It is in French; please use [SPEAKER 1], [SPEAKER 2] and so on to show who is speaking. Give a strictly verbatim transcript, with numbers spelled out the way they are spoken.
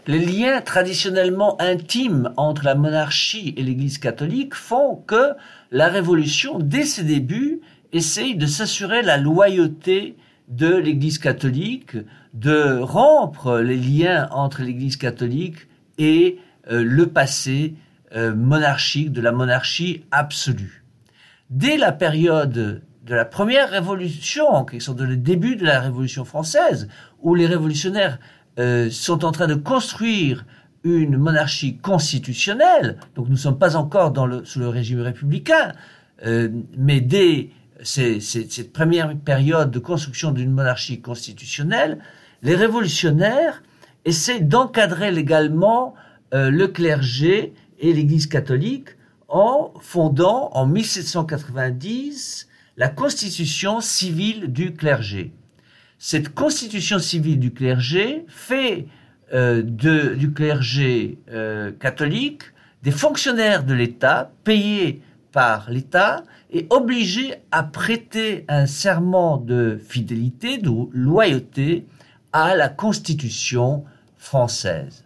[SPEAKER 1] les liens traditionnellement intimes entre la monarchie et l'Église catholique font que la Révolution, dès ses débuts, essaye de s'assurer la loyauté de l'Église catholique, de rompre les liens entre l'Église catholique et euh, le passé euh, monarchique, de la monarchie absolue. Dès la période de la première révolution, en quelque sorte de le début de la Révolution française, où les révolutionnaires euh, sont en train de construire une monarchie constitutionnelle, donc nous ne sommes pas encore dans le, sous le régime républicain, euh, mais dès ces, ces, cette première période de construction d'une monarchie constitutionnelle, les révolutionnaires essaient d'encadrer légalement euh, le clergé et l'Église catholique en fondant en mille sept cent quatre-vingt-dix la constitution civile du clergé. Cette constitution civile du clergé fait euh, de, du clergé euh, catholique des fonctionnaires de l'État payés par l'État et obligés à prêter un serment de fidélité, de loyauté à la Constitution française.